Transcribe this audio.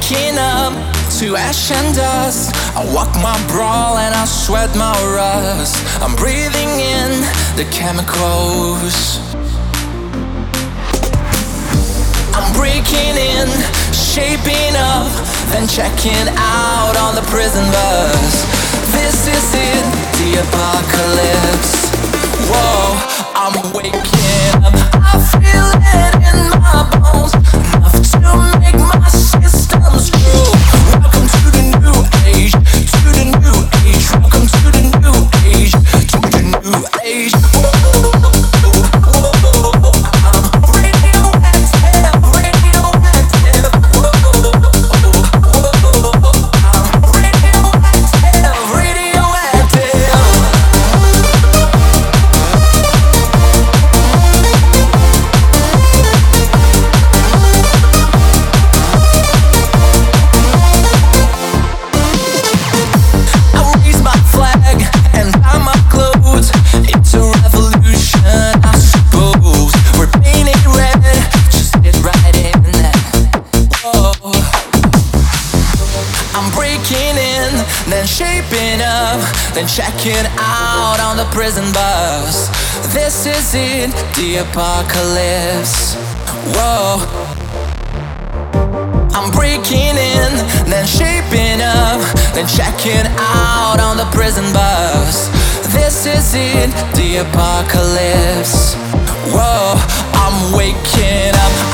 waking up to ash and dust. I walk my brawl and I sweat my rust. I'm breathing in the chemicals. I'm breaking in, shaping up, then checking out on the prison bus. This is it, the apocalypse. Whoa, I'm waking up. I feel it in my bones, enough to make my system screw. Welcome to the new age, to the new age. Welcome to the new age, to the new age. Then shaping up, then checking out on the prison bus. This is it, the apocalypse. Whoa. I'm breaking in, then shaping up, then checking out on the prison bus. This is it, the apocalypse. Whoa, I'm waking up.